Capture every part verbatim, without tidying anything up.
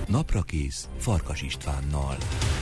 Naprakész Farkas Istvánnal.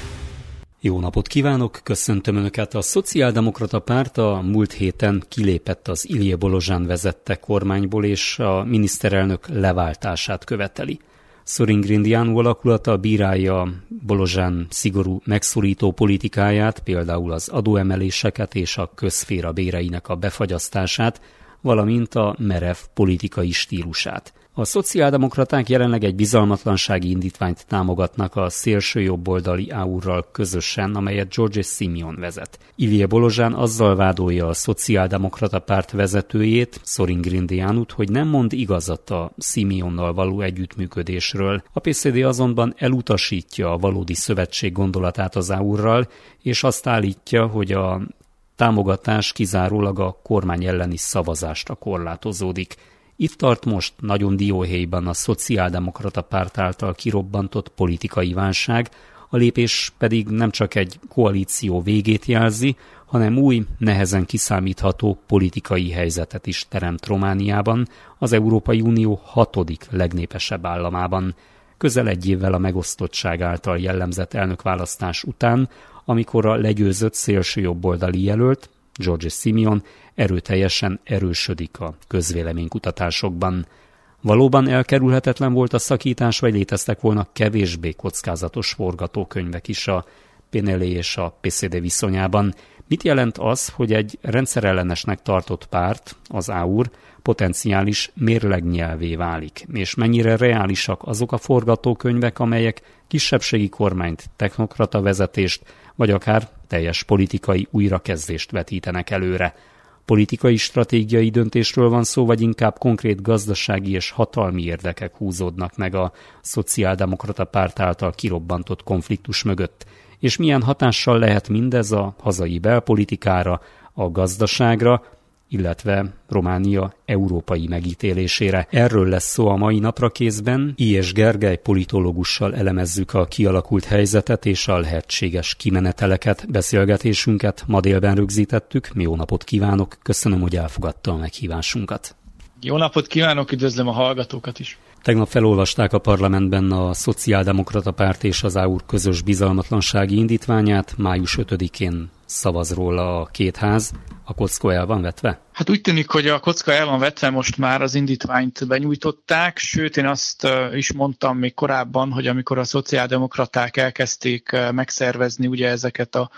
Jó napot kívánok, köszöntöm Önöket! A Szociáldemokrata Párt a múlt héten kilépett az Ilije Bolozsán vezette kormányból, és a miniszterelnök leváltását követeli. Sorin Grindeanu alakulata bírálja Bolozsán szigorú megszorító politikáját, például az adóemeléseket és a közszféra béreinek a befagyasztását, valamint a merev politikai stílusát. A szociáldemokraták jelenleg egy bizalmatlansági indítványt támogatnak a szélsőjobboldali á u er-ral közösen, amelyet György Simion vezet. Ilije Bolozsán azzal vádolja a Szociáldemokrata Párt vezetőjét, Sorin Grindeanut, hogy nem mond igazat a Simionnal való együttműködésről. A pé cé dé azonban elutasítja a valódi szövetség gondolatát az á u er-ral, és azt állítja, hogy a támogatás kizárólag a kormány elleni szavazásra korlátozódik. Itt tart most nagyon dióhéjban a Szociáldemokrata Párt által kirobbantott politikai válság, a lépés pedig nem csak egy koalíció végét jelzi, hanem új, nehezen kiszámítható politikai helyzetet is teremt Romániában, az Európai Unió hatodik legnépesebb államában. Közel egy évvel a megosztottság által jellemzett elnökválasztás után, amikor a legyőzött szélsőjobboldali jelölt, György Simion erőteljesen erősödik a közvéleménykutatásokban. Valóban elkerülhetetlen volt a szakítás, vagy léteztek volna kevésbé kockázatos forgatókönyvek is a pé en el és a pé cé dé viszonyában? Mit jelent az, hogy egy rendszerellenesnek tartott párt, az á u er, potenciális mérlegnyelvé válik, és mennyire reálisak azok a forgatókönyvek, amelyek kisebbségi kormányt, technokrata vezetést, vagy akár teljes politikai újrakezdést vetítenek előre? Politikai stratégiai döntésről van szó, vagy inkább konkrét gazdasági és hatalmi érdekek húzódnak meg a Szociáldemokrata Párt által kirobbantott konfliktus mögött? És milyen hatással lehet mindez a hazai belpolitikára, a gazdaságra, illetve Románia európai megítélésére? Erről lesz szó a mai Naprakészben. Ilyes Gergely politológussal elemezzük a kialakult helyzetet és a lehetséges kimeneteleket. Beszélgetésünket ma délben rögzítettük. Jó napot kívánok, köszönöm, hogy elfogadta a meghívásunkat. Jó napot kívánok, üdvözlöm a hallgatókat is. Tegnap felolvasták a parlamentben a Szociáldemokrata Párt és az á u er közös bizalmatlansági indítványát. május ötödikén szavaz róla a két ház. A kocka el van vetve? Hát úgy tűnik, hogy a kocka el van vetve, most már az indítványt benyújtották, sőt én azt is mondtam még korábban, hogy amikor a szociáldemokraták elkezdték megszervezni ugye ezeket a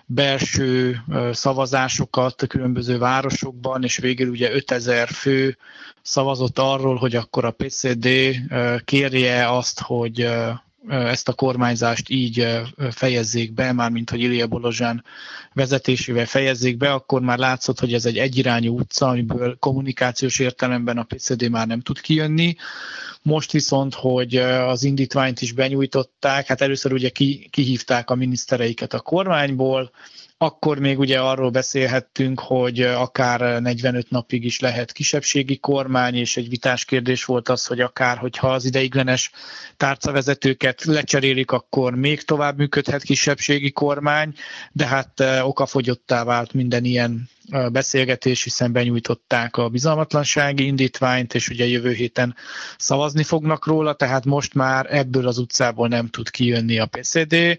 belső szavazásokat a különböző városokban, és végül ugye ötezer fő szavazott arról, hogy akkor a pé cé dé kérje azt, hogy ezt a kormányzást így fejezzék be, mármint hogy Ilije Bolozsán vezetésével fejezzék be, akkor már látszott, hogy ez egy egyirányú utca, amiből kommunikációs értelemben a pé cé dé már nem tud kijönni. Most viszont, hogy az indítványt is benyújtották, hát először ugye ki, kihívták a minisztereiket a kormányból, akkor még ugye arról beszélhettünk, hogy akár negyvenöt napig is lehet kisebbségi kormány, és egy vitás kérdés volt az, hogy akár, hogyha az ideiglenes tárcavezetőket lecserélik, akkor még tovább működhet kisebbségi kormány, de hát okafogyottá vált minden ilyen beszélgetés, hiszen benyújtották a bizalmatlansági indítványt, és ugye jövő héten szavazni fognak róla, tehát most már ebből az utcából nem tud kijönni a pé cé dé.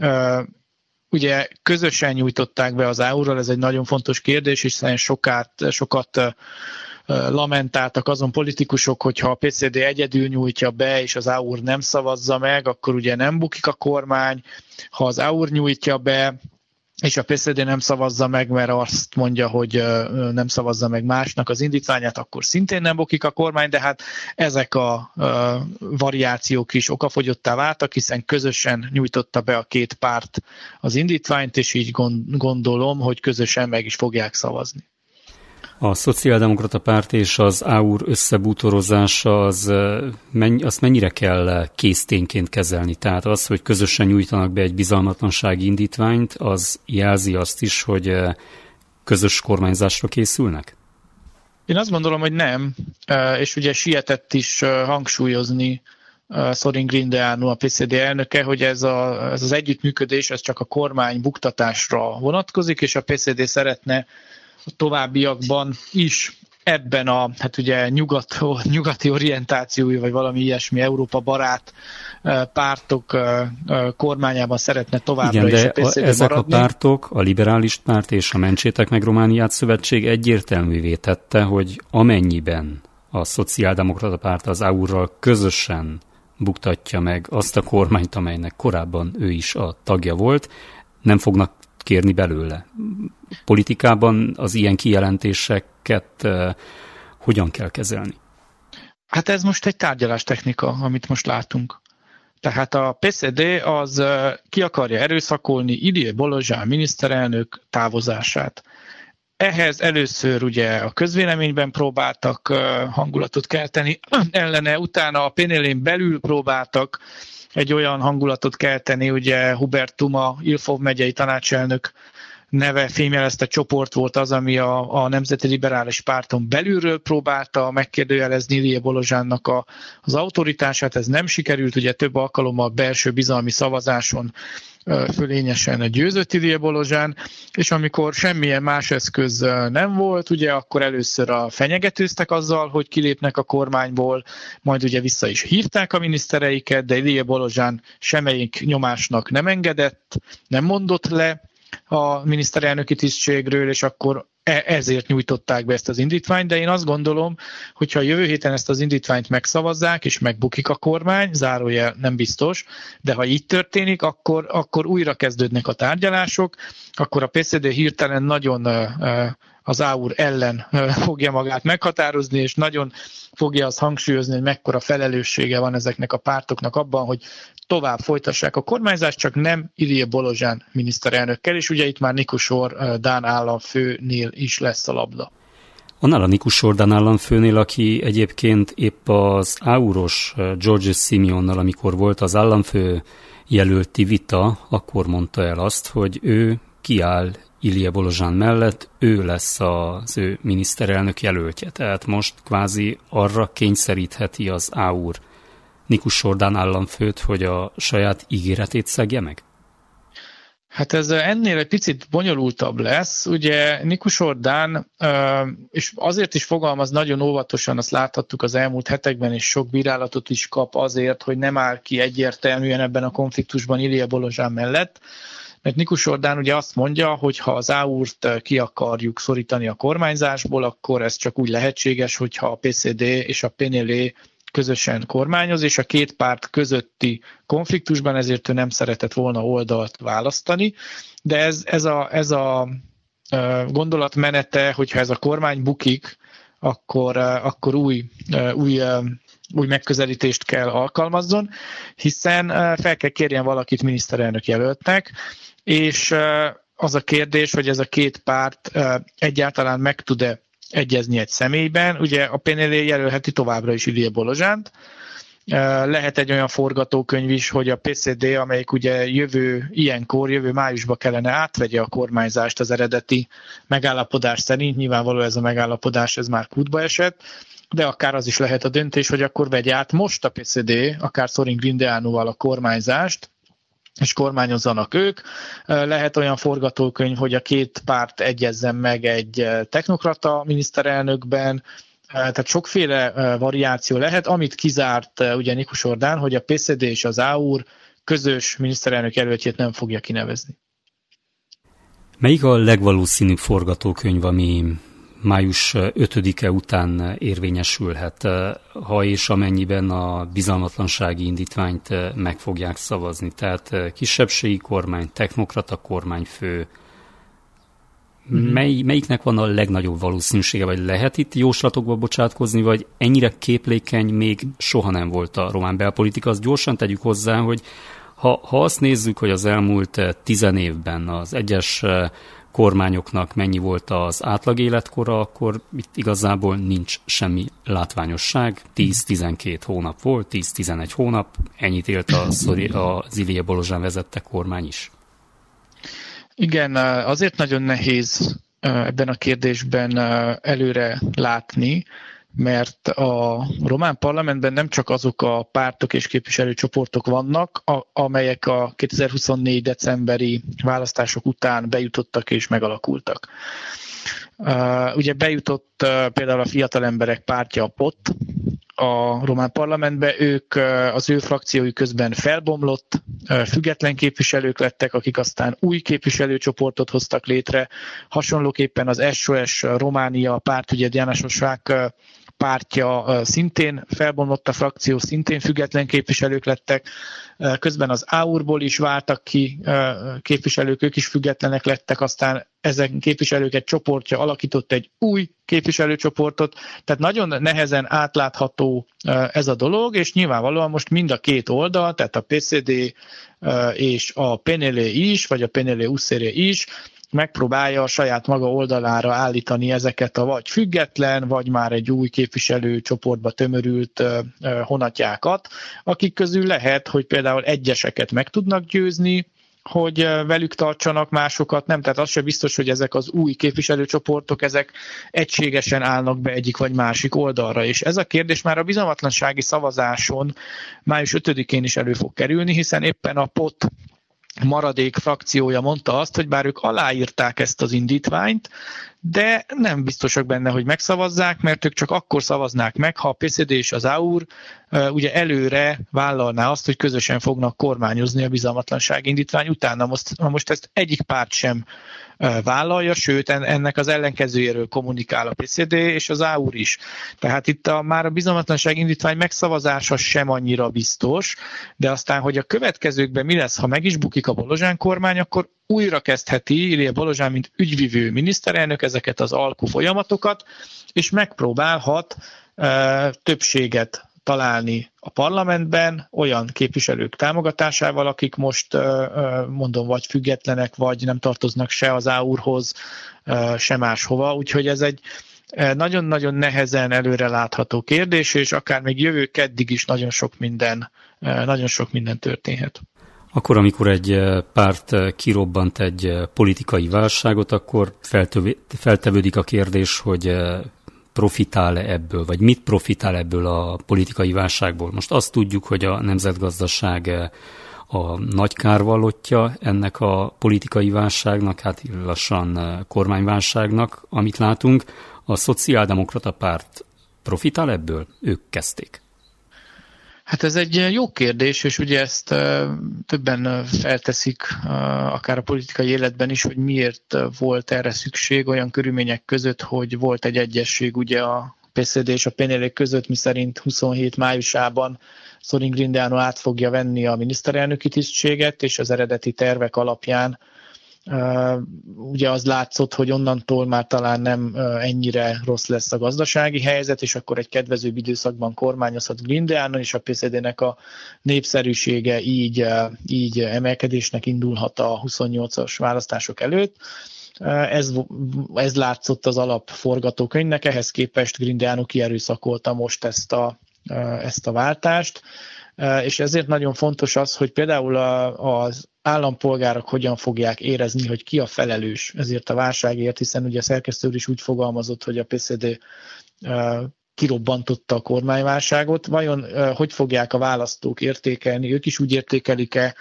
Ugye közösen nyújtották be az á u er-ral, ez egy nagyon fontos kérdés, hiszen sokat, sokat lamentáltak azon politikusok, hogyha a pé cé dé egyedül nyújtja be, és az á u er nem szavazza meg, akkor ugye nem bukik a kormány. Ha az á u er nyújtja be, és a pé cé dé nem szavazza meg, mert azt mondja, hogy nem szavazza meg másnak az indítványát, akkor szintén nem bukik a kormány, de hát ezek a variációk is okafogyottá váltak, hiszen közösen nyújtotta be a két párt az indítványt, és így gondolom, hogy közösen meg is fogják szavazni. A Szociáldemokrata Párt és az á u er összebútorozása, az, mennyi, azt mennyire kell késztényként kezelni? Tehát az, hogy közösen nyújtanak be egy bizalmatlansági indítványt, az jelzi azt is, hogy közös kormányzásra készülnek? Én azt gondolom, hogy nem, és ugye sietett is hangsúlyozni Sorin Grindeanu, a pé cé dé elnöke, hogy ez, a, ez az együttműködés ez csak a kormány buktatásra vonatkozik, és a pé cé dé szeretne a továbbiakban is ebben a, hát ugye nyugat, nyugati orientációjú, vagy valami ilyesmi Európa barát pártok kormányában szeretne továbbra Igen, is de a pé cé dé ezek maradni. a pártok, a Liberális Párt és a Mentsétek meg Romániát szövetség egyértelművé tette, hogy amennyiben a Szociáldemokrata Párt az á u-ral közösen buktatja meg azt a kormányt, amelynek korábban ő is a tagja volt, nem fognak kérni belőle. Politikában az ilyen kijelentéseket uh, hogyan kell kezelni? Hát ez most egy tárgyalástechnika, amit most látunk. Tehát a pé cé dé az uh, ki akarja erőszakolni Ilie Bolozsán miniszterelnök távozását. Ehhez először ugye a közvéleményben próbáltak uh, hangulatot kelteni ellene, utána a pé en el-n belül próbáltak egy olyan hangulatot kelteni, ugye Hubert Tuma, Ilfov megyei tanácselnök neve fémjelezte csoport volt az, ami a, a Nemzeti Liberális Párton belülről próbálta megkérdőjelezni Ilie Bolozsánnak a, az autoritását, ez nem sikerült, ugye több alkalommal belső bizalmi szavazáson fölényesen győzött Ilie Bolozsán, és amikor semmilyen más eszköz nem volt, ugye akkor először a fenyegetőztek azzal, hogy kilépnek a kormányból, majd ugye vissza is hívták a minisztereiket, de Ilie Bolozsán semmelyik nyomásnak nem engedett, nem mondott le a miniszterelnöki tisztségről, és akkor ezért nyújtották be ezt az indítványt, de én azt gondolom, hogyha jövő héten ezt az indítványt megszavazzák, és megbukik a kormány, zárójel nem biztos, de ha így történik, akkor, akkor újra kezdődnek a tárgyalások, akkor a pé cé dé hirtelen nagyon az á u ellen fogja magát meghatározni, és nagyon fogja azt hangsúlyozni, hogy mekkora felelőssége van ezeknek a pártoknak abban, hogy tovább folytassák a kormányzást, csak nem Ilie Bolozsán miniszterelnökkel, és ugye itt már Nikusor Dán államfőnél is lesz a labda. Annál a Nikusor Dán államfőnél, aki egyébként épp az á u-ros George Simeonnal, amikor volt az államfő jelölti vita, akkor mondta el azt, hogy ő kiáll Ilie Bolozsán mellett, ő lesz az ő miniszterelnök jelöltje. Tehát most kvázi arra kényszerítheti az á u Nikusor Dán államfőt, hogy a saját ígéretét szegje meg? Hát ez ennél egy picit bonyolultabb lesz. Ugye Nikusor Dán, és azért is fogalmaz nagyon óvatosan, azt láthattuk az elmúlt hetekben, és sok bírálatot is kap azért, hogy nem áll ki egyértelműen ebben a konfliktusban Ilie Bolozsán mellett. Mert Nikusor Dán ugye azt mondja, hogy ha az á u-t ki akarjuk szorítani a kormányzásból, akkor ez csak úgy lehetséges, hogyha a pé cé dé és a pé en el közösen kormányoz, és a két párt közötti konfliktusban ezért ő nem szeretett volna oldalt választani. De ez, ez, a, ez a gondolatmenete, hogyha ez a kormány bukik, akkor, akkor új, új, új megközelítést kell alkalmazzon, hiszen fel kell kérjen valakit miniszterelnök jelöltnek, és az a kérdés, hogy ez a két párt egyáltalán meg tud-e egyezni egy személyben. Ugye a pé en el jelölheti továbbra is Ilie Bolozsánt. Lehet egy olyan forgatókönyv is, hogy a pé cé dé, amelyik ugye jövő ilyenkor, jövő májusban kellene átvegye a kormányzást az eredeti megállapodás szerint, nyilvánvaló ez a megállapodás, ez már kútba esett, de akár az is lehet a döntés, hogy akkor vegye át most a pé cé dé, akár Sorin Grindeánóval a kormányzást, és kormányozzanak ők. Lehet olyan forgatókönyv, hogy a két párt egyezzen meg egy technokrata miniszterelnökben, tehát sokféle variáció lehet, amit kizárt ugye Nikusor Dán, hogy a pé cé dé és az á u közös miniszterelnök jelöltjét nem fogja kinevezni. Melyik a legvalószínűbb forgatókönyv, ami május ötödike után érvényesülhet, ha és amennyiben a bizalmatlansági indítványt meg fogják szavazni? Tehát kisebbségi kormány, technokrata kormányfő. Mely, melyiknek van a legnagyobb valószínűsége, vagy lehet itt jóslatokba bocsátkozni, vagy ennyire képlékeny még soha nem volt a román belpolitika? Azt gyorsan tegyük hozzá, hogy ha, ha azt nézzük, hogy az elmúlt tizen évben az egyes kormányoknak mennyi volt az átlag életkora, akkor itt igazából nincs semmi látványosság. tíz-tizenkét hónap volt, tíz-tizenegy hónap, ennyit élt az Ilie Bolozsán vezette kormány is. Igen, azért nagyon nehéz ebben a kérdésben előre látni, mert a román parlamentben nem csak azok a pártok és képviselőcsoportok vannak, amelyek a kétezer-huszonnégy decemberi választások után bejutottak és megalakultak. Ugye bejutott például a Fiatal Emberek Pártja, a pé o té, a román parlamentbe, ők, az ő frakciójuk közben felbomlott, független képviselők lettek, akik aztán új képviselőcsoportot hoztak létre. Hasonlóképpen az es o es Románia párt, ugye János Osztrák pártja szintén felbomlott, a frakció szintén független képviselők lettek, közben az á u er-ból is váltak ki képviselők, ők is függetlenek lettek, aztán ezen képviselők egy csoportja alakított egy új képviselőcsoportot, tehát nagyon nehezen átlátható ez a dolog, és nyilvánvalóan most mind a két oldal, tehát a pé cé dé és a pé en el is, vagy a pé en el u es er is megpróbálja a saját maga oldalára állítani ezeket a vagy független, vagy már egy új képviselőcsoportba tömörült honatjákat, akik közül lehet, hogy például egyeseket meg tudnak győzni, hogy velük tartsanak, másokat nem. Tehát az sem biztos, hogy ezek az új képviselőcsoportok, ezek egységesen állnak be egyik vagy másik oldalra. És ez a kérdés már a bizalmatlansági szavazáson május ötödikén is elő fog kerülni, hiszen éppen a pé o té maradék frakciója mondta azt, hogy bár ők aláírták ezt az indítványt, de nem biztosak benne, hogy megszavazzák, mert ők csak akkor szavaznák meg, ha a pé cé dé és az á u er ugye előre vállalná azt, hogy közösen fognak kormányozni a bizalmatlanság indítvány utána. Most, most ezt egyik párt sem vállalja, sőt ennek az ellenkezőjéről kommunikál a pé cé dé és az á u er is. Tehát itt a, már a bizalmatlanság indítvány megszavazása sem annyira biztos, de aztán, hogy a következőkben mi lesz, ha meg is bukik a Bolozsán kormány, akkor újra kezdheti Ilija Bolozsán, mint ügyvivő miniszterelnök ezeket az alkú folyamatokat, és megpróbálhat uh, többséget találni a parlamentben olyan képviselők támogatásával, akik most mondom, vagy függetlenek, vagy nem tartoznak se az á u er-hoz, se máshova. Úgyhogy ez egy nagyon-nagyon nehezen előre látható kérdés, és akár még jövő keddig is nagyon sok minden, nagyon sok minden történhet. Akkor, amikor egy párt kirobbant egy politikai válságot, akkor feltevődik a kérdés, hogy profitál-e ebből, vagy mit profitál ebből a politikai válságból. Most azt tudjuk, hogy a nemzetgazdaság a nagy kárvallottja ennek a politikai válságnak, hát lassan kormányválságnak, amit látunk. A Szociáldemokrata Párt profitál ebből? Ők kezdték. Hát ez egy jó kérdés, és ugye ezt többen felteszik, akár a politikai életben is, hogy miért volt erre szükség olyan körülmények között, hogy volt egy egyesség ugye a pé cé dé és a pé en el között, miszerint huszonhét májusában Sorin Grindeanu át fogja venni a miniszterelnöki tisztséget, és az eredeti tervek alapján Uh, ugye az látszott, hogy onnantól már talán nem uh, ennyire rossz lesz a gazdasági helyzet, és akkor egy kedvezőbb időszakban kormányozhat Grindeanu, és a pé cé dének a népszerűsége így, uh, így emelkedésnek indulhat a huszonnyolcas választások előtt. Uh, ez, ez látszott az alapforgatókönyvnek, ehhez képest Grindeanu kierőszakolta most ezt a, uh, ezt a váltást, uh, és ezért nagyon fontos az, hogy például a, az állampolgárok hogyan fogják érezni, hogy ki a felelős ezért a válságért, hiszen ugye a szerkesztő úr is úgy fogalmazott, hogy a pé cé dé uh, kirobbantotta a kormányválságot. Vajon uh, hogy fogják a választók értékelni? Ők is úgy értékelik-e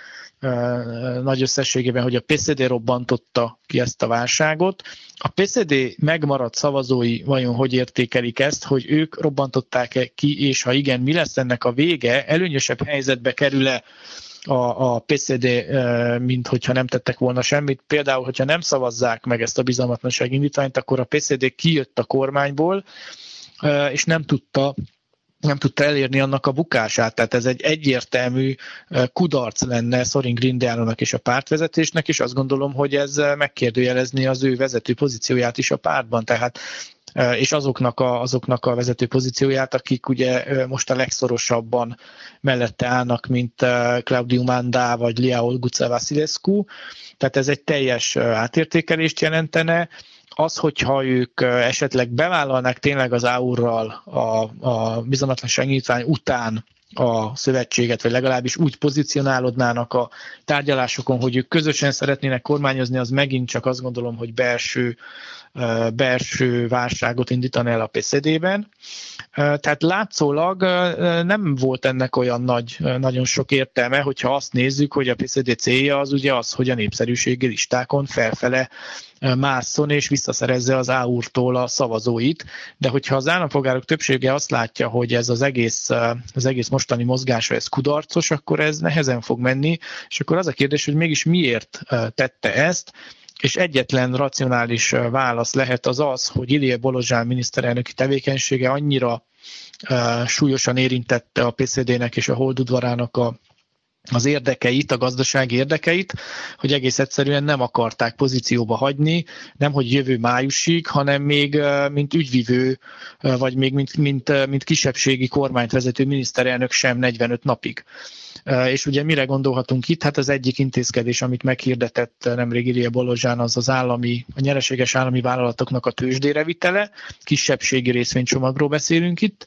uh, nagy összességében, hogy a pé cé dé robbantotta ki ezt a válságot? A pé cé dé megmaradt szavazói vajon hogy értékelik ezt, hogy ők robbantották-e ki, és ha igen, mi lesz ennek a vége? Előnyösebb helyzetbe kerül-e a, a pé cé dé, mint hogyha nem tettek volna semmit. Például, hogyha nem szavazzák meg ezt a bizalmatlanság indítványt, akkor a pé cé dé kijött a kormányból, és nem tudta, nem tudta elérni annak a bukását. Tehát ez egy egyértelmű kudarc lenne Sorin Grindeanunak és a pártvezetésnek, és azt gondolom, hogy ez megkérdőjelezni az ő vezető pozícióját is a pártban. Tehát és azoknak a, azoknak a vezető pozícióját, akik ugye most a legszorosabban mellette állnak, mint Claudiu Manda vagy Lia Olguța Vasilescu. Tehát ez egy teljes átértékelést jelentene. Az, hogyha ők esetleg bevállalnák tényleg az á u er-ral a, a bizalmatlanság indítvány után a szövetséget, vagy legalábbis úgy pozícionálódnának a tárgyalásokon, hogy ők közösen szeretnének kormányozni, az megint csak azt gondolom, hogy belső belső válságot indítani el a pé cé dében. Tehát látszólag nem volt ennek olyan nagy, nagyon sok értelme, hogyha azt nézzük, hogy a pé cé dé célja az ugye az, hogy a népszerűségi listákon felfele másszon és visszaszerezze az á u er-tól a szavazóit, de hogyha az állampolgárok többsége azt látja, hogy ez az egész, az egész mostani mozgása ez kudarcos, akkor ez nehezen fog menni, és akkor az a kérdés, hogy mégis miért tette ezt, és egyetlen racionális válasz lehet az az, hogy Ilije Bolozsán miniszterelnöki tevékenysége annyira uh, súlyosan érintette a pé cé dének és a holdudvarának a az érdekeit, a gazdasági érdekeit, hogy egész egyszerűen nem akarták pozícióba hagyni, nem hogy jövő májusig, hanem még mint ügyvivő, vagy még mint, mint, mint kisebbségi kormányt vezető miniszterelnök sem negyvenöt napig. És ugye mire gondolhatunk itt? Hát az egyik intézkedés, amit meghirdetett nemrég Ilije Bolozsán, az az állami, a nyereséges állami vállalatoknak a tőzsdére vitele, kisebbségi részvénycsomagról beszélünk itt,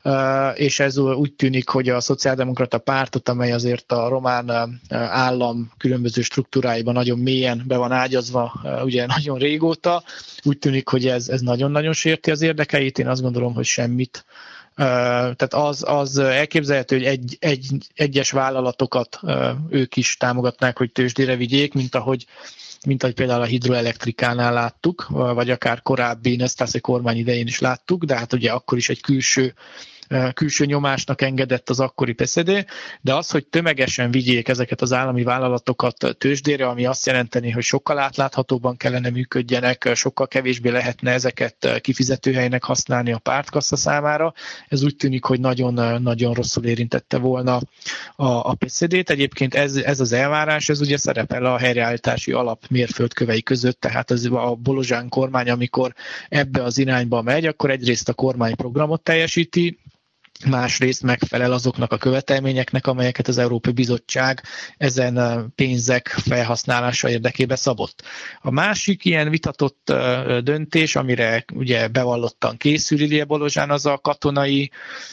és ez úgy tűnik, hogy a szociáldemokrata pártot, amely azért a román állam különböző struktúráiban nagyon mélyen be van ágyazva, ugye nagyon régóta, úgy tűnik, hogy ez, ez nagyon-nagyon sérti az érdekeit, én azt gondolom, hogy semmit. Tehát az, az elképzelhető, hogy egy, egy, egyes vállalatokat ők is támogatnák, hogy tőzsdére vigyék, mint ahogy, mint ahogy például a hidroelektrikánál láttuk, vagy akár korábbi Nesztási kormány idején is láttuk, de hát ugye akkor is egy külső külső nyomásnak engedett az akkori pé cé dé, de az, hogy tömegesen vigyék ezeket az állami vállalatokat tőzsdére, ami azt jelenteni, hogy sokkal átláthatóbban kellene működjenek, sokkal kevésbé lehetne ezeket kifizetőhelynek használni a pártkassa számára, ez úgy tűnik, hogy nagyon, nagyon rosszul érintette volna a, a pé cé dét. Egyébként ez, ez az elvárás, ez ugye szerepel a helyreállítási alap mérföldkövei között, tehát az a Bolozsán kormány, amikor ebbe az irányba megy, akkor egyrészt a kormányprogramot teljesíti, másrészt megfelel azoknak a követelményeknek, amelyeket az Európai Bizottság ezen pénzek felhasználása érdekében szabott. A másik ilyen vitatott döntés, amire ugye bevallottan készül Ilije Bolozsán, az a katonai,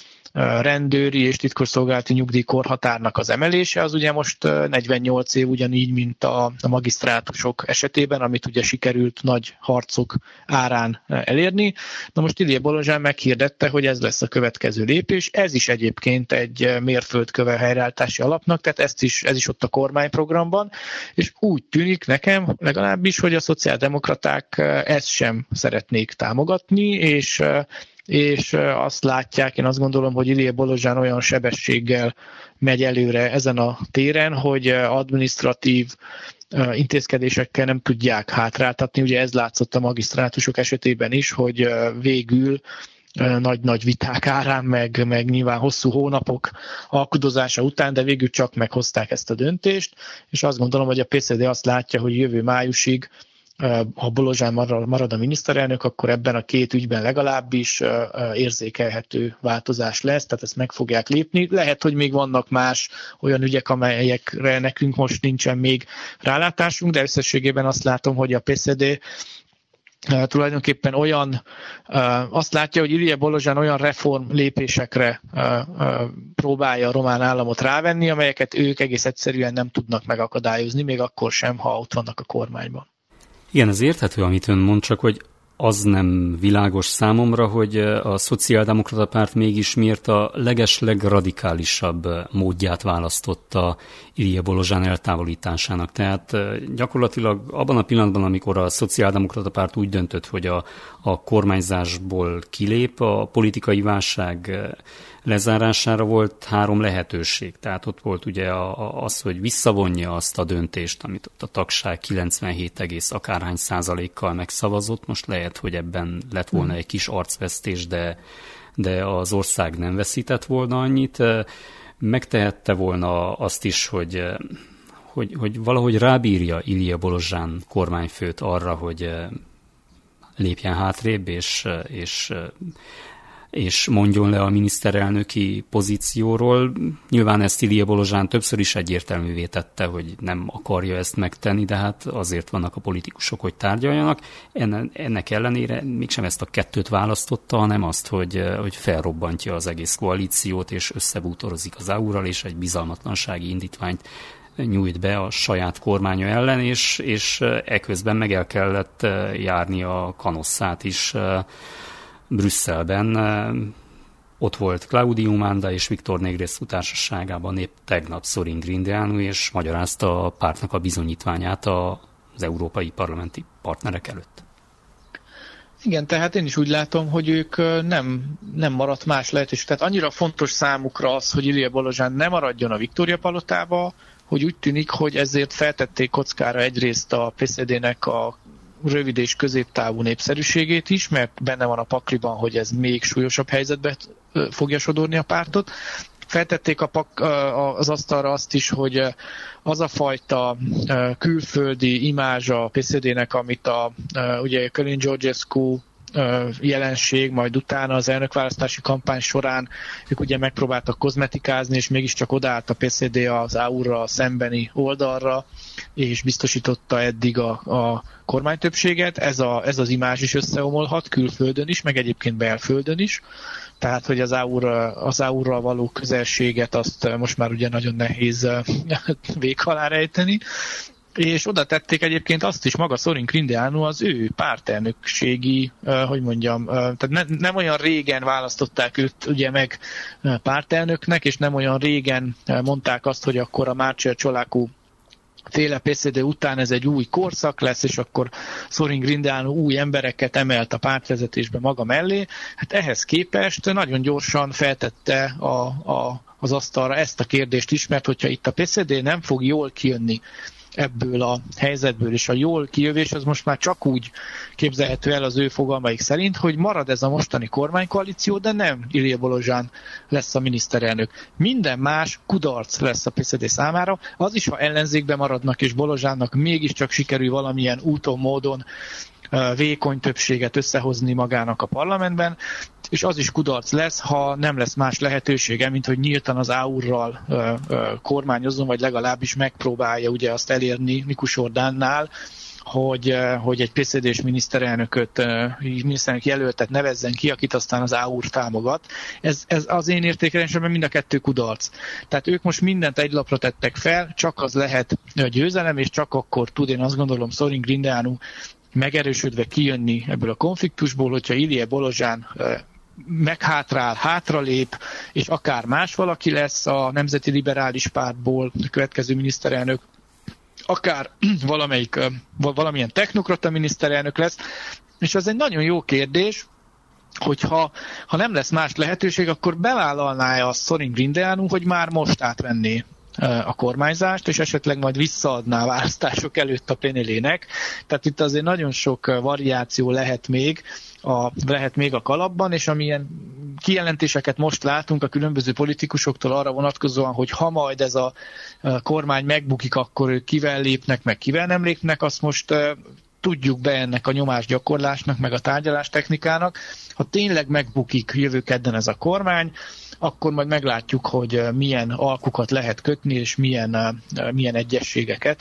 rendőri és titkosszolgálati nyugdíjkorhatárnak az emelése, az ugye most negyvennyolc év, ugyanígy, mint a, a magisztrátusok esetében, amit ugye sikerült nagy harcok árán elérni. Na most Ilije Bolozsán meghirdette, hogy ez lesz a következő lépés, ez is egyébként egy mérföldköve helyreállítási alapnak, tehát ezt is, ez is ott a kormányprogramban, és úgy tűnik nekem legalábbis, hogy a szociáldemokraták ezt sem szeretnék támogatni, és és azt látják, én azt gondolom, hogy Ilije Bolozsán olyan sebességgel megy előre ezen a téren, hogy adminisztratív intézkedésekkel nem tudják hátráltatni. Ugye ez látszott a magisztrátusok esetében is, hogy végül nagy-nagy viták árán, meg, meg nyilván hosszú hónapok alkudozása után, de végül csak meghozták ezt a döntést, és azt gondolom, hogy a pé cé dé azt látja, hogy jövő májusig ha Bolozsán marad a miniszterelnök, akkor ebben a két ügyben legalábbis érzékelhető változás lesz, tehát ezt meg fogják lépni. Lehet, hogy még vannak más olyan ügyek, amelyekre nekünk most nincsen még rálátásunk, de összességében azt látom, hogy a pé cé dé tulajdonképpen olyan, azt látja, hogy Ilije Bolozsán olyan reform lépésekre próbálja a román államot rávenni, amelyeket ők egész egyszerűen nem tudnak megakadályozni, még akkor sem, ha ott vannak a kormányban. Igen, ez érthető, amit ön mond, csak hogy az nem világos számomra, hogy a szociáldemokrata párt mégis miért a legeslegradikálisabb módját választotta Ilije Bolozsán eltávolításának. Tehát gyakorlatilag abban a pillanatban, amikor a szociáldemokrata párt úgy döntött, hogy a, a kormányzásból kilép, a politikai válság lezárására volt három lehetőség. Tehát ott volt ugye az, hogy visszavonja azt a döntést, amit ott a tagság kilencvenhét egész akárhány százalékkal megszavazott. Most lehet, hogy ebben lett volna egy kis arcvesztés, de, de az ország nem veszített volna annyit. Megtehette volna azt is, hogy, hogy, hogy valahogy rábírja Ilije Bolozsán kormányfőt arra, hogy lépjen hátrébb, és, és és mondjon le a miniszterelnöki pozícióról. Nyilván ezt Ilije Bolozsán többször is egyértelművé tette, hogy nem akarja ezt megtenni, de hát azért vannak a politikusok, hogy tárgyaljanak. Ennek ellenére mégsem ezt a kettőt választotta, hanem azt, hogy, hogy felrobbantja az egész koalíciót, és összebútorozik az á u er-ral, és egy bizalmatlansági indítványt nyújt be a saját kormánya ellen, és, és eközben meg el kellett járni a kanosszát is Brüsszelben. Ott volt Claudiu Manda és Viktor Negrescu társaságában épp tegnap Sorin Grindeanu, és magyarázta a pártnak a bizonyítványát az európai parlamenti partnerek előtt. Igen, tehát én is úgy látom, hogy ők nem, nem maradt más lehetőség. Tehát annyira fontos számukra az, hogy Ilija Balozsán ne maradjon a Viktória palotába, hogy úgy tűnik, hogy ezért feltették kockára egyrészt a pé es zé dé-nek a rövid és középtávú népszerűségét is, mert benne van a pakliban, hogy ez még súlyosabb helyzetbe fogja sodorni a pártot. Feltették a pak, az asztalra azt is, hogy az a fajta külföldi imázs a pé es zé dé-nek, amit a ugye Călin Georgescu jelenség, majd utána az elnökválasztási kampány során ők ugye megpróbáltak kozmetikázni, és mégiscsak odaállt a pé es zé dé az á u-ra szembeni oldalra, és biztosította eddig a, a kormánytöbbséget. Ez, a, ez az imázs is összeomolhat külföldön is, meg egyébként belföldön is. Tehát, hogy az á u-ra, az á u-ra való közelséget azt most már ugye nagyon nehéz vék alá rejteni. És oda tették egyébként azt is, maga Sorin Grindeanu az ő pártelnökségi, hogy mondjam, tehát ne, nem olyan régen választották őt ugye meg pártelnöknek, és nem olyan régen mondták azt, hogy akkor a Marcel Ciolacu féle pé es zé dé után ez egy új korszak lesz, és akkor Sorin Grindeanu új embereket emelt a pártvezetésbe maga mellé. Hát ehhez képest nagyon gyorsan feltette a, a, az asztalra ezt a kérdést is, mert hogyha itt a pé es zé dé nem fog jól kijönni ebből a helyzetből, és a jól kijövés az most már csak úgy képzelhető el az ő fogalmaik szerint, hogy marad ez a mostani kormánykoalíció, de nem Ilija Balozsán lesz a miniszterelnök. Minden más kudarc lesz a pé es zé dé számára, az is, ha ellenzékben maradnak, és Balozsánnak mégiscsak sikerül valamilyen úton, módon vékony többséget összehozni magának a parlamentben, és az is kudarc lesz, ha nem lesz más lehetősége, mint hogy nyíltan az á u-ral kormányozzon, vagy legalábbis megpróbálja ugye azt elérni Mikus Ordánnál, hogy, hogy egy pé es zé dés miniszterelnököt, miniszterelnök jelöltet nevezzen ki, akit aztán az á u támogat. Ez, ez az én értékelésemben mind a kettő kudarc. Tehát ők most mindent egy lapra tettek fel, csak az lehet a győzelem, és csak akkor tud, én azt gondolom, Sorin Grindeanu megerősödve kijönni ebből a konfliktusból, hogyha Ilija Balozsán meghátrál, hátralép, és akár más valaki lesz a Nemzeti Liberális Pártból a következő miniszterelnök, akár valamelyik, valamilyen technokrata miniszterelnök lesz, és ez egy nagyon jó kérdés, hogyha ha nem lesz más lehetőség, akkor bevállalná-e a Sorin Grindeanu, hogy már most átvenné a kormányzást, és esetleg majd visszaadná a választások előtt a Penelének. Tehát itt azért nagyon sok variáció lehet még a, lehet még a kalapban, és amilyen kijelentéseket most látunk a különböző politikusoktól arra vonatkozóan, hogy ha majd ez a kormány megbukik, akkor ők kivel lépnek, meg kivel nem lépnek, azt most tudjuk be ennek a nyomásgyakorlásnak, meg a tárgyalástechnikának. Ha tényleg megbukik jövő kedden ez a kormány, akkor majd meglátjuk, hogy milyen alkukat lehet kötni, és milyen, milyen egyességeket.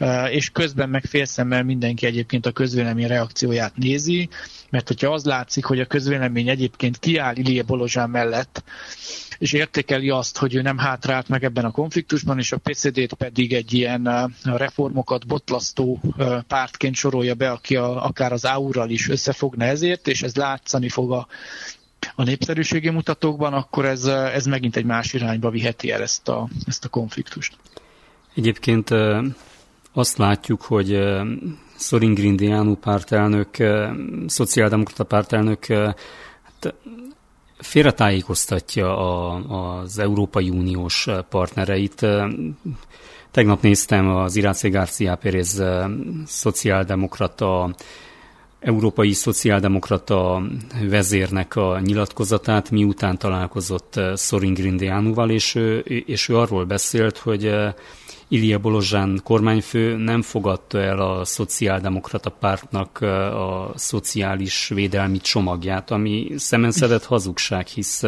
És közben meg félszemmel mindenki egyébként a közvélemény reakcióját nézi, mert hogyha az látszik, hogy a közvélemény egyébként kiáll Ilija Balozsán mellett, és értékeli azt, hogy ő nem hátrált meg ebben a konfliktusban, és a pé es zé dét pedig egy ilyen reformokat botlasztó pártként sorolja be, aki a, akár az á u-ral is összefogna ezért, és ez látszani fog a a népszerűségi mutatókban, akkor ez, ez megint egy más irányba viheti el ezt a, ezt a konfliktust. Egyébként azt látjuk, hogy Sorin Grindeanu pártelnök, szociáldemokrata pártelnök hát félretájékoztatja a, az Európai Uniós partnereit. Tegnap néztem az Irácé García Pérez szociáldemokrata európai szociáldemokrata vezérnek a nyilatkozatát, miután találkozott Sorin Grindeanuval, és ő, és ő arról beszélt, hogy Ilija Balozsán kormányfő nem fogadta el a szociáldemokrata pártnak a szociális védelmi csomagját, ami szemenszedett hazugság, hisz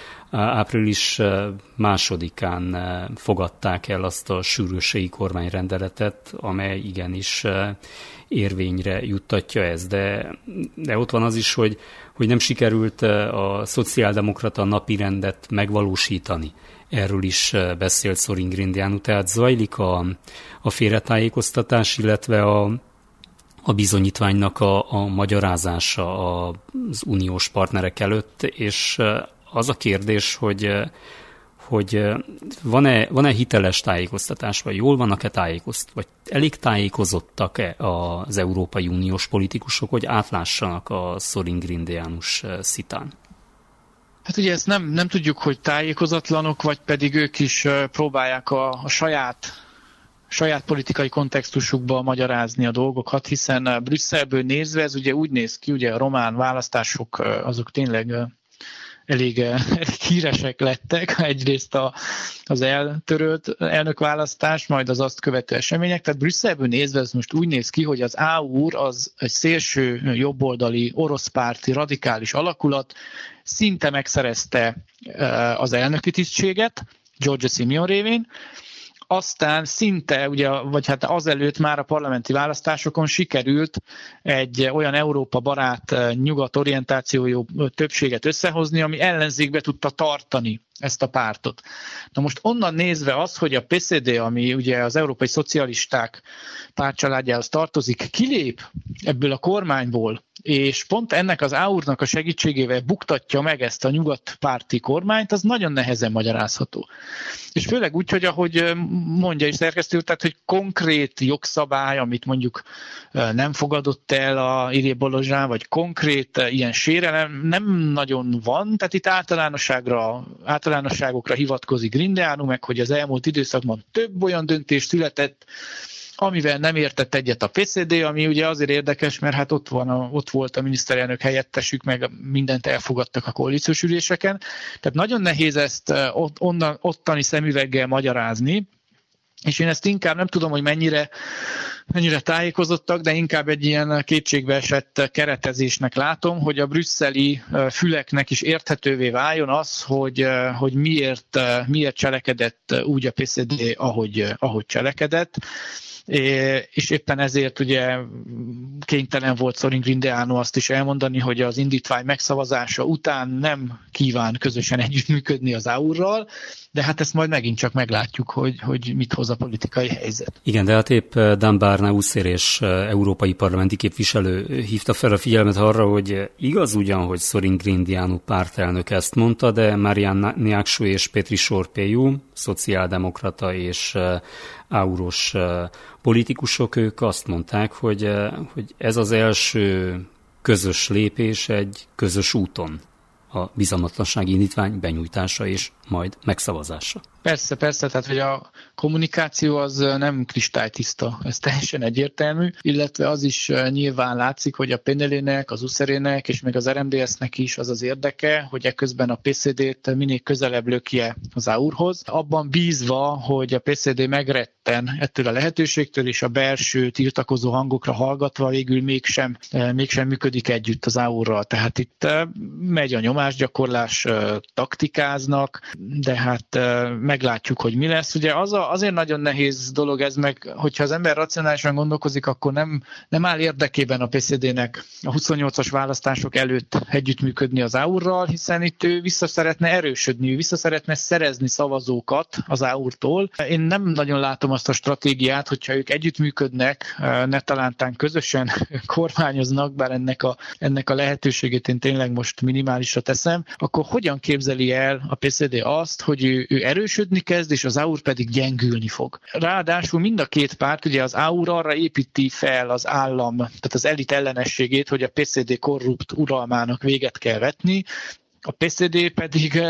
április másodikán fogadták el azt a sürgősségi kormányrendeletet, amely igenis érvényre juttatja ezt. De, de ott van az is, hogy, hogy nem sikerült a szociáldemokrata napirendet megvalósítani erről is beszélt Sorin Grindeanu, tehát zajlik a, a félretájékoztatás, illetve a, a bizonyítványnak a, a magyarázása az uniós partnerek előtt, és az a kérdés, hogy hogy van-e, van-e hiteles tájékoztatás, vagy jól vannak-e tájékoztatva, vagy elég tájékozottak-e az Európai Uniós politikusok, hogy átlássanak a Sorin Grindeanus szitán? Hát ugye ezt nem, nem tudjuk, hogy tájékozatlanok, vagy pedig ők is próbálják a, a saját, saját politikai kontextusukba magyarázni a dolgokat, hiszen Brüsszelből nézve ez ugye úgy néz ki, ugye a román választások azok tényleg elég, elég híresek lettek, egyrészt a, az eltörölt elnökválasztás, majd az azt követő események, tehát Brüsszelből nézve ez most úgy néz ki, hogy az á u er az egy szélső jobboldali oroszpárti radikális alakulat, szinte megszerezte az elnöki tisztséget, Giorgia Simeon révén, aztán szinte, ugye, vagy hát azelőtt már a parlamenti választásokon sikerült egy olyan Európa barát, nyugat-orientációjú többséget összehozni, ami ellenzékbe tudta tartani ezt a pártot. Na most onnan nézve az, hogy a pé cé dé, ami ugye az európai szocialisták pártcsaládjához tartozik, kilép ebből a kormányból, és pont ennek az á u er-nak a segítségével buktatja meg ezt a nyugatpárti kormányt, az nagyon nehezen magyarázható. És főleg úgy, hogy ahogy mondja is szerkesztő, tehát hogy konkrét jogszabály, amit mondjuk nem fogadott el a Ilié Balozsán, vagy konkrét ilyen sérelem nem nagyon van, tehát itt általánosságra, általánosságokra hivatkozik Grindeanu, meg hogy az elmúlt időszakban több olyan döntés született, amivel nem értett egyet a pé cé dé, ami ugye azért érdekes, mert hát ott, van a, ott volt a miniszterelnök helyettesük, meg mindent elfogadtak a koalíciós üléseken. Tehát nagyon nehéz ezt ott, onnan, ottani szemüveggel magyarázni, és én ezt inkább nem tudom, hogy mennyire, mennyire tájékozottak, de inkább egy ilyen kétségbeesett keretezésnek látom, hogy a brüsszeli füleknek is érthetővé váljon az, hogy, hogy miért, miért cselekedett úgy a pé cé dé, ahogy, ahogy cselekedett. És éppen ezért ugye kénytelen volt Sorin Grindeanu azt is elmondani, hogy az indítvány megszavazása után nem kíván közösen együttműködni az á u er-ral, de hát ezt majd megint csak meglátjuk, hogy, hogy mit hoz a politikai helyzet. Igen, de hát épp Dan Barne és európai parlamenti képviselő hívta fel a figyelmet arra, hogy igaz ugyan, hogy Sorin Grindeanu pártelnök ezt mondta, de Marian Niaksu és Petri Sorpeju, szociáldemokrata és á u er-os politikusok, ők azt mondták, hogy, hogy ez az első közös lépés egy közös úton, a bizalmatlansági indítvány benyújtása és majd megszavazása. Persze, persze, tehát hogy a kommunikáció az nem kristálytiszta, ez teljesen egyértelmű, illetve az is nyilván látszik, hogy a pé en el-nek, az u es er é-nek és még az er em dé es-nek is az az érdeke, hogy eközben a pé cé dét minél közelebb lökje az á u er-hoz, abban bízva, hogy a pé cé dé megretten ettől a lehetőségtől, és a belső tiltakozó hangokra hallgatva végül mégsem, mégsem működik együtt az á u er-ral. Tehát itt megy a nyomásgyakorlás, taktikáznak, de hát meglátjuk, hogy mi lesz. Ugye az a, azért nagyon nehéz dolog ez, meg hogyha az ember racionálisan gondolkozik, akkor nem, nem áll érdekében a pé cé dé-nek a huszonnyolcas választások előtt együttműködni az á u er-ral, hiszen itt ő vissza szeretne erősödni, ő vissza szeretne szerezni szavazókat az á u er-tól. Én nem nagyon látom azt a stratégiát, hogyha ők együttműködnek, ne talántán közösen kormányoznak, bár ennek a, ennek a lehetőségét én tényleg most minimálisra teszem, akkor hogyan képzeli el a pé cé dé azt, hogy ő, ő erősödni kezd, és az á u er pedig gyengülni fog. Ráadásul mind a két párt, ugye az á u er arra építi fel az állam, tehát az elit ellenességét, hogy a pé cé dé korrupt uralmának véget kell vetni, a pé cé dé pedig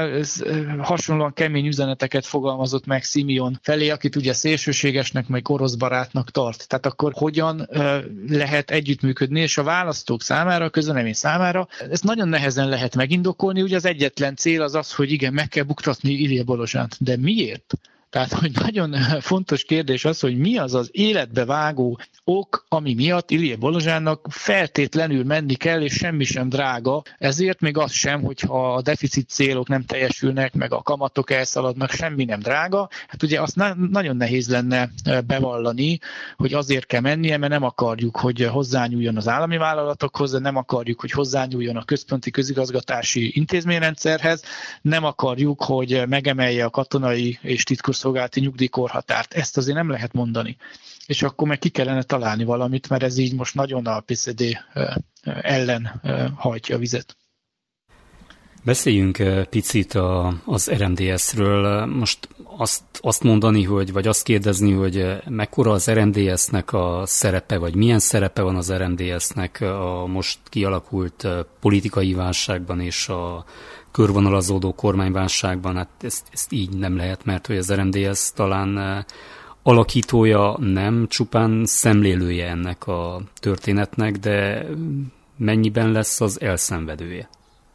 hasonlóan kemény üzeneteket fogalmazott meg Simeon felé, akit ugye szélsőségesnek, meg orosz barátnak tart. Tehát akkor hogyan lehet együttműködni, és a választók számára, a közvélemény számára ezt nagyon nehezen lehet megindokolni. Ugye az egyetlen cél az az, hogy igen, meg kell buktatni Ilié Balozsánt. De miért? Tehát, hogy nagyon fontos kérdés az, hogy mi az az életbe vágó ok, ami miatt Ilije Bolozsánnak feltétlenül menni kell, és semmi sem drága. Ezért még az sem, hogyha a deficit célok nem teljesülnek, meg a kamatok elszaladnak, semmi nem drága. Hát ugye azt na- nagyon nehéz lenne bevallani, hogy azért kell mennie, mert nem akarjuk, hogy hozzányúljon az állami vállalatokhoz, nem akarjuk, hogy hozzányúljon a központi közigazgatási intézményrendszerhez, nem akarjuk, hogy megemelje a katonai és titkosszolgálati nyugdíjkorhatárt. Ezt azért nem lehet mondani. És akkor meg ki kellene találni valamit, mert ez így most nagyon a pé cé dé ellen hajtja a vizet. Beszéljünk picit a, az er em dé eszről. Most azt, azt mondani, hogy, vagy azt kérdezni, hogy mekkora az er em dé esznek a szerepe, vagy milyen szerepe van az er em dé esznek a most kialakult politikai válságban és a körvonalazódó kormányválságban, hát ezt, ezt így nem lehet, mert hogy az er em dé esz talán alakítója nem, csupán szemlélője ennek a történetnek, de mennyiben lesz az elszenvedője?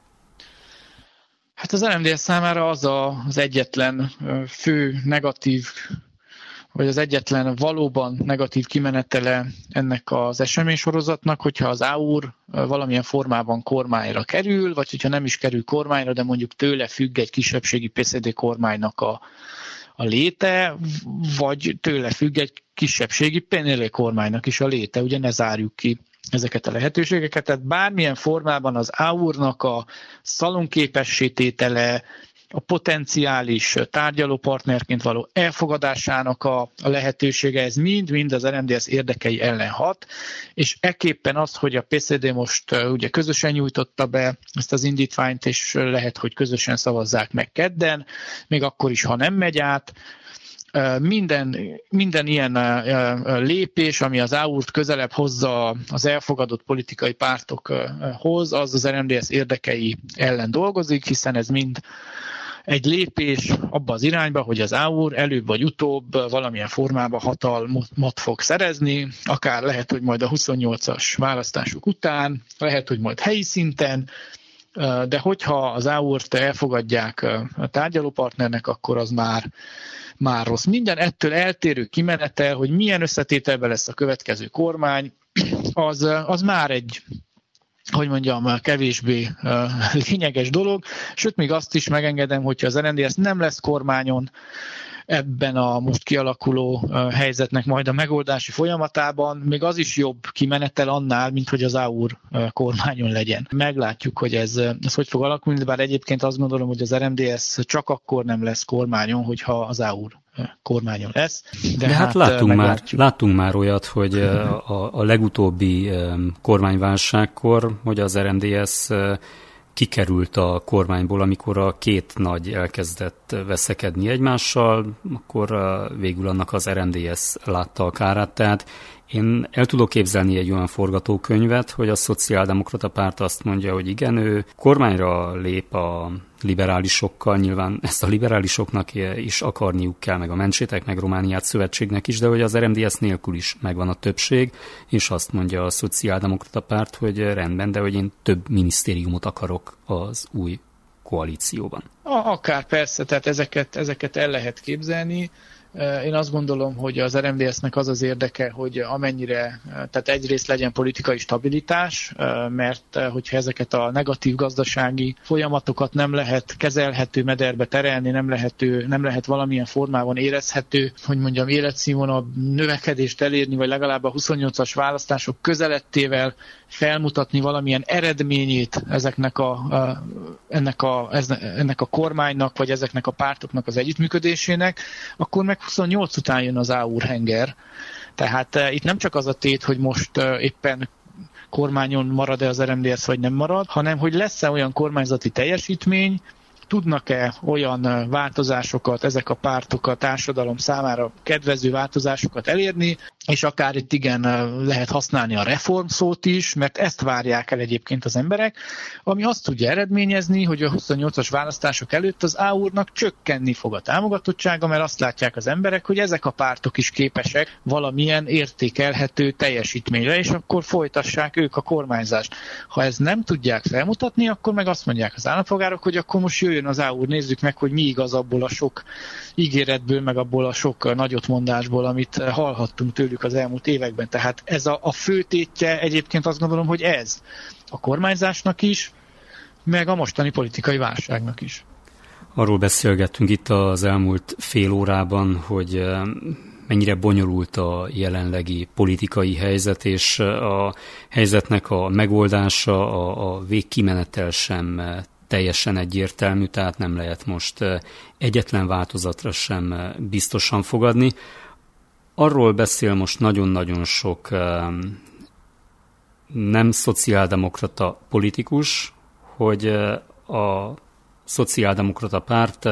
Hát az er em dé esz számára az a, az egyetlen fő negatív, vagy az egyetlen valóban negatív kimenetele ennek az eseménysorozatnak, hogyha az á u er valamilyen formában kormányra kerül, vagy hogyha nem is kerül kormányra, de mondjuk tőle függ egy kisebbségi pé cé dé kormánynak a, a léte, vagy tőle függ egy kisebbségi pé en el kormánynak is a léte, ugye ne zárjuk ki ezeket a lehetőségeket, tehát bármilyen formában az á u er-nak a szalonképessé tétele, a potenciális tárgyalópartnerként való elfogadásának a, a lehetősége, ez mind-mind az er em dé esz érdekei ellen hat, és ekképpen az, hogy a pé cé dé most uh, ugye közösen nyújtotta be ezt az indítványt, és lehet, hogy közösen szavazzák meg kedden, még akkor is, ha nem megy át, Minden, minden ilyen lépés, ami az á u er-t közelebb hozza az elfogadott politikai pártokhoz, az az er em dé esz érdekei ellen dolgozik, hiszen ez mind egy lépés abba az irányba, hogy az á u er előbb vagy utóbb valamilyen formában hatalmat fog szerezni, akár lehet, hogy majd a huszonnyolcas választások után, lehet, hogy majd helyi szinten, de hogyha az á u er-t elfogadják a tárgyalópartnernek, akkor az már már rossz. Minden ettől eltérő kimenetel, hogy milyen összetételben lesz a következő kormány, az, az már egy, hogy mondjam, kevésbé lényeges dolog. Sőt, még azt is megengedem, hogyha az er em dé esz nem lesz kormányon ebben a most kialakuló helyzetnek majd a megoldási folyamatában, még az is jobb kimenetel annál, mint hogy az á u er kormányon legyen. Meglátjuk, hogy ez, ez hogy fog alakulni, de bár egyébként azt gondolom, hogy az er em dé esz csak akkor nem lesz kormányon, hogyha az á u er kormányon lesz. De, de hát, hát láttunk, már, láttunk már olyat, hogy a, a legutóbbi kormányválságkor, hogy az er em dé esz kikerült a kormányból, amikor a két nagy elkezdett veszekedni egymással, akkor végül annak az er em dé esz látta a kárát. Tehát én el tudok képzelni egy olyan forgatókönyvet, hogy a Szociáldemokrata Párt azt mondja, hogy igen, ő kormányra lép a liberálisokkal, nyilván ezt a liberálisoknak is akarniuk kell, meg a Mentsétek, meg Romániát szövetségnek is, de hogy az er em dé esz nélkül is megvan a többség, és azt mondja a Szociáldemokrata Párt, hogy rendben, de hogy én több minisztériumot akarok az új koalícióban. Akár persze, tehát ezeket, ezeket el lehet képzelni. Én azt gondolom, hogy az er em dé esznek az az érdeke, hogy amennyire, tehát egyrészt legyen politikai stabilitás, mert hogyha ezeket a negatív gazdasági folyamatokat nem lehet kezelhető mederbe terelni, nem, lehető, nem lehet valamilyen formában érezhető, hogy mondjam, életszínvonal növekedést elérni, vagy legalább a huszonnyolcas választások közelettével felmutatni valamilyen eredményét ezeknek a, a, ennek, a, ennek a kormánynak, vagy ezeknek a pártoknak az együttműködésének, akkor meg huszonnyolc után jön az á u er henger. Tehát uh, itt nem csak az a tét, hogy most uh, éppen kormányon marad-e az er em dé esz, vagy nem marad, hanem hogy lesz-e olyan kormányzati teljesítmény, tudnak-e olyan változásokat, ezek a pártok a társadalom számára kedvező változásokat elérni, és akár itt igen lehet használni a reform szót is, mert ezt várják el egyébként az emberek, ami azt tudja eredményezni, hogy a huszonnyolcas választások előtt az á u-nak csökkenni fog a támogatottsága, mert azt látják az emberek, hogy ezek a pártok is képesek valamilyen értékelhető teljesítményre, és akkor folytassák ők a kormányzást. Ha ezt nem tudják felmutatni, akkor meg azt mondják az állampolgárok, hogy akkor most jöjjön az á u, nézzük meg, hogy mi igaz abból a sok ígéretből, meg abból a sok nagyotmondásból, amit hallhattunk tőlük az elmúlt években. Tehát ez a, a fő tétje egyébként azt gondolom, hogy ez a kormányzásnak is, meg a mostani politikai válságnak is. Arról beszélgettünk itt az elmúlt fél órában, hogy mennyire bonyolult a jelenlegi politikai helyzet, és a helyzetnek a megoldása, a, a végkimenetel sem teljesen egyértelmű, tehát nem lehet most egyetlen változatra sem biztosan fogadni. Arról beszél most nagyon-nagyon sok nem szociáldemokrata politikus, hogy a szociáldemokrata párt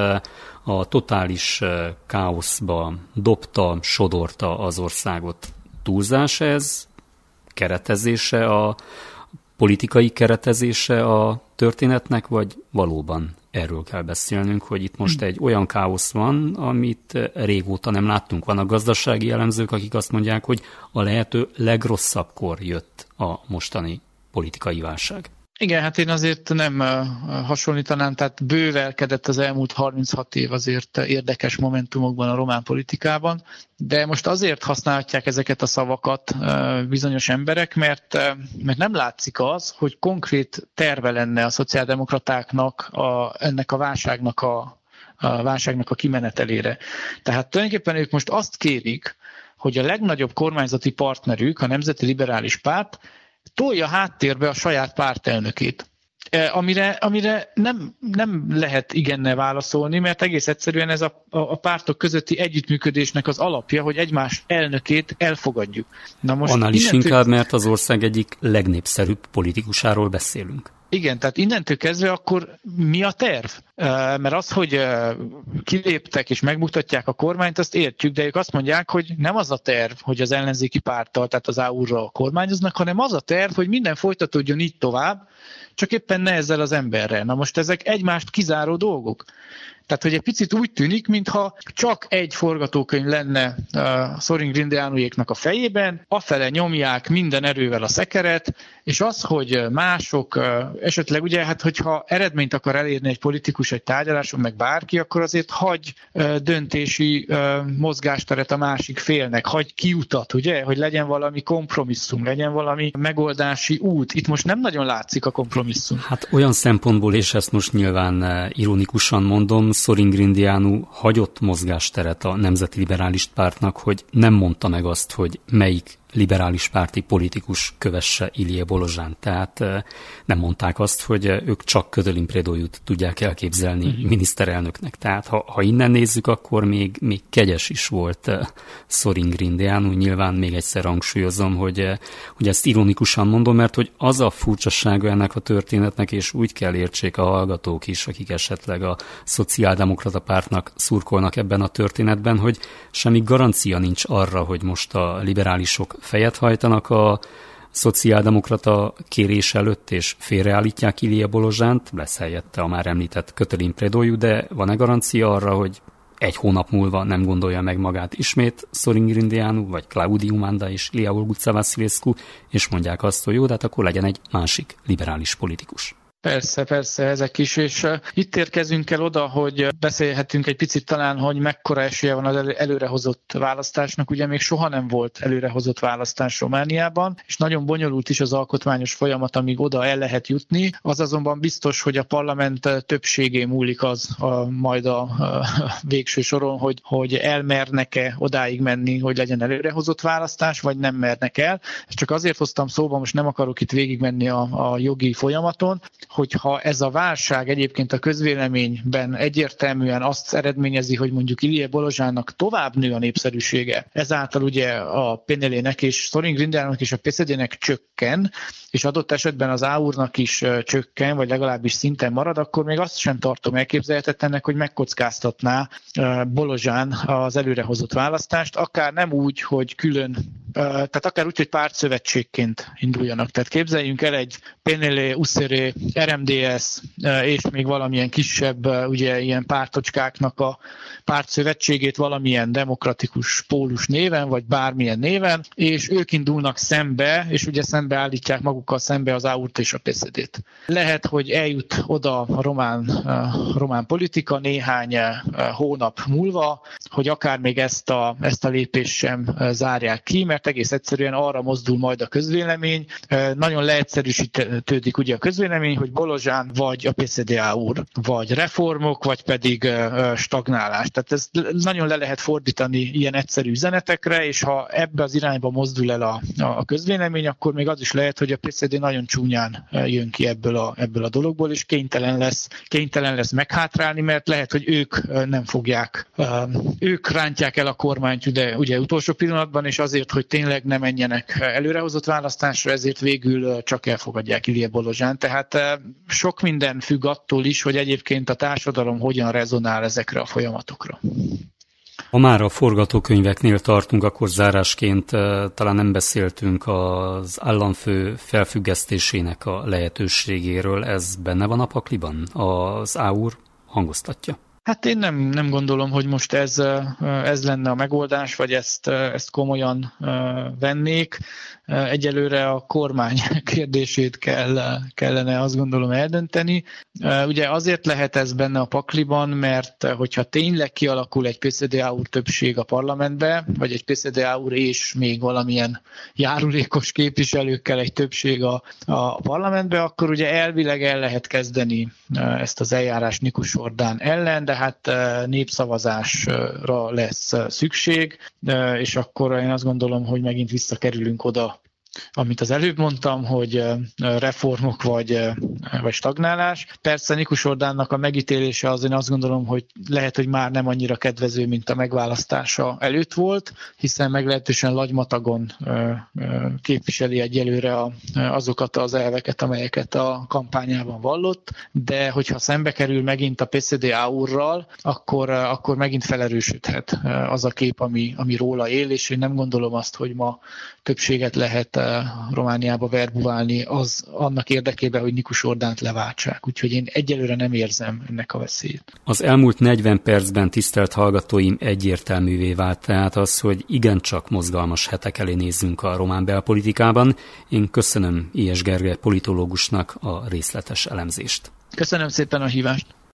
a totális káoszba dobta, sodorta az országot. Túlzás ez? Keretezése, a politikai keretezése a történetnek, vagy valóban erről kell beszélnünk, hogy itt most egy olyan káosz van, amit régóta nem láttunk. Vannak gazdasági elemzők, akik azt mondják, hogy a lehető legrosszabbkor jött a mostani politikai válság. Igen, hát én azért nem hasonlítanám, tehát bővelkedett az elmúlt harminchat év azért érdekes momentumokban a román politikában, de most azért használhatják ezeket a szavakat bizonyos emberek, mert, mert nem látszik az, hogy konkrét terve lenne a szociáldemokratáknak a, ennek a válságnak a, a válságnak a kimenetelére. Tehát tulajdonképpen ők most azt kérik, hogy a legnagyobb kormányzati partnerük, a Nemzeti Liberális Párt, tolja háttérbe a saját pártelnökét, amire, amire nem, nem lehet igennel válaszolni, mert egész egyszerűen ez a, a pártok közötti együttműködésnek az alapja, hogy egymás elnökét elfogadjuk. Na most annál is innentől... inkább, mert az ország egyik legnépszerűbb politikusáról beszélünk. Igen, tehát innentől kezdve akkor mi a terv? Mert az, hogy kiléptek és megmutatják a kormányt, azt értjük, de ők azt mondják, hogy nem az a terv, hogy az ellenzéki párttal, tehát az á u-ra kormányoznak, hanem az a terv, hogy minden folytatódjon így tovább, csak éppen ne ezzel az emberrel. Na most ezek egymást kizáró dolgok. Tehát, hogy egy picit úgy tűnik, mintha csak egy forgatókönyv lenne uh, Sorin Grindeánujéknak a fejében, afele nyomják minden erővel a szekeret, és az, hogy mások uh, esetleg ugye, hát hogyha eredményt akar elérni egy politikus egy tárgyaláson, meg bárki, akkor azért hagy uh, döntési uh, mozgásteret a másik félnek, hagy kiutat, ugye, hogy legyen valami kompromisszum, legyen valami megoldási út. Itt most nem nagyon látszik a kompromisszum. Hát olyan szempontból, és ezt most nyilván ironikusan mondom, Sorin Grindeanu hagyott mozgásteret a Nemzeti Liberális Pártnak, hogy nem mondta meg azt, hogy melyik liberális párti politikus kövesse Ilie Bolozsánt. Tehát nem mondták azt, hogy ők csak Ködölin Prédójút tudják elképzelni uh-huh. miniszterelnöknek. Tehát ha, ha innen nézzük, akkor még, még kegyes is volt Sorin Grindeanu. Nyilván még egyszer hangsúlyozom, hogy, hogy ezt ironikusan mondom, mert hogy az a furcsasága ennek a történetnek, és úgy kell értsék a hallgatók is, akik esetleg a szociáldemokrata pártnak szurkolnak ebben a történetben, hogy semmi garancia nincs arra, hogy most a liberálisok fejet hajtanak a szociáldemokrata kérés előtt, és félreállítják Ilie Bolozsánt, lesz helyette a már említett Kötölin Prédójú, de van-e garancia arra, hogy egy hónap múlva nem gondolja meg magát ismét Sorin Grindeanu, vagy Claudiu Manda és Lia Olguca Vasilescu, és mondják azt, hogy jó, de hát akkor legyen egy másik liberális politikus. Persze, persze, ezek is, és uh, itt érkezünk el oda, hogy beszélhetünk egy picit talán, hogy mekkora esélye van az elő, előrehozott választásnak. Ugye még soha nem volt előrehozott választás Romániában, és nagyon bonyolult is az alkotmányos folyamat, amíg oda el lehet jutni. Az azonban biztos, hogy a parlament többségé múlik az a, majd a, a végső soron, hogy, hogy elmernek-e odáig menni, hogy legyen előrehozott választás, vagy nem mernek el. Ezt csak azért hoztam szóba, most nem akarok itt végigmenni a, a jogi folyamaton. hogyha ez a válság egyébként a közvéleményben egyértelműen azt eredményezi, hogy mondjuk Ilije Bolozsánnak tovább nő a népszerűsége, ezáltal ugye a pé en el é-nek és Sorin Grindelának és a pé es zé dé-nek csökken, és adott esetben az á u er-nak is csökken, vagy legalábbis szinten marad, akkor még azt sem tartom elképzelhetetlennek, hogy megkockáztatná Bolozsán az előrehozott választást, akár nem úgy, hogy külön, tehát akár úgy, hogy pártszövetségként induljanak. Tehát képzeljünk el egy pé en el é, u es zé er, er em dé es és még valamilyen kisebb ugye ilyen pártocskáknak a pártszövetségét valamilyen demokratikus pólus néven, vagy bármilyen néven, és ők indulnak szembe, és ugye szembe állítják magukkal szembe az á u er-t és a pé es zé dé-t. Lehet, hogy eljut oda a román, a román politika néhány hónap múlva, hogy akár még ezt a, ezt a lépést sem zárják ki, mert egész egyszerűen arra mozdul majd a közvélemény. Nagyon leegyszerűsítődik ugye a közvélemény, hogy Bolozsán vagy a pé es zé dé á u er, vagy reformok, vagy pedig stagnálás. Tehát ezt nagyon le lehet fordítani ilyen egyszerű üzenetekre, és ha ebbe az irányba mozdul el a, a közvélemény, akkor még az is lehet, hogy a pé es zé dé nagyon csúnyán jön ki ebből a, ebből a dologból, és kénytelen lesz, kénytelen lesz meghátrálni, mert lehet, hogy ők nem fogják, ők rántják el a kormányt ugye, ugye utolsó pillanatban, és azért, hogy tényleg ne menjenek előrehozott választásra, ezért végül csak elfogadják Ilije Bolozsán. Tehát sok minden függ attól is, hogy egyébként a társadalom hogyan rezonál ezekre a folyamatokra. Ha már a forgatókönyveknél tartunk, akkor zárásként talán nem beszéltünk az államfő felfüggesztésének a lehetőségéről. Ez benne van a pakliban? Az á u er hangoztatja? Hát én nem, nem gondolom, hogy most ez, ez lenne a megoldás, vagy ezt, ezt komolyan vennék. Egyelőre a kormány kérdését kell, kellene azt gondolom eldönteni. Ugye azért lehet ez benne a pakliban, mert hogyha tényleg kialakul egy pé es zé dé-á u er többség a parlamentbe, vagy egy pé es zé dé-á u er és még valamilyen járulékos képviselőkkel egy többség a, a parlamentbe, akkor ugye elvileg el lehet kezdeni ezt az eljárást Nikus Ordán ellen, de hát népszavazásra lesz szükség, és akkor én azt gondolom, hogy megint visszakerülünk oda, amit az előbb mondtam, hogy reformok vagy, vagy stagnálás. Persze Nikus Ordánnak a megítélése az, én azt gondolom, hogy lehet, hogy már nem annyira kedvező, mint a megválasztása előtt volt, hiszen meglehetősen lagymatagon képviseli egyelőre azokat az elveket, amelyeket a kampányában vallott, de hogyha szembe kerül megint a pé es zé dé-á u er-ral, akkor, akkor megint felerősödhet az a kép, ami, ami róla él, és én nem gondolom azt, hogy ma többséget lehet Romániába verbuválni az annak érdekében, hogy Nikus Ordánt leváltsák. Úgyhogy én egyelőre nem érzem ennek a veszélyét. Az elmúlt negyven percben, tisztelt hallgatóim, egyértelművé vált tehát az, hogy igencsak mozgalmas hetek elé nézzünk a román belpolitikában. Én köszönöm Ilyes Gergely politológusnak a részletes elemzést. Köszönöm szépen a hívást.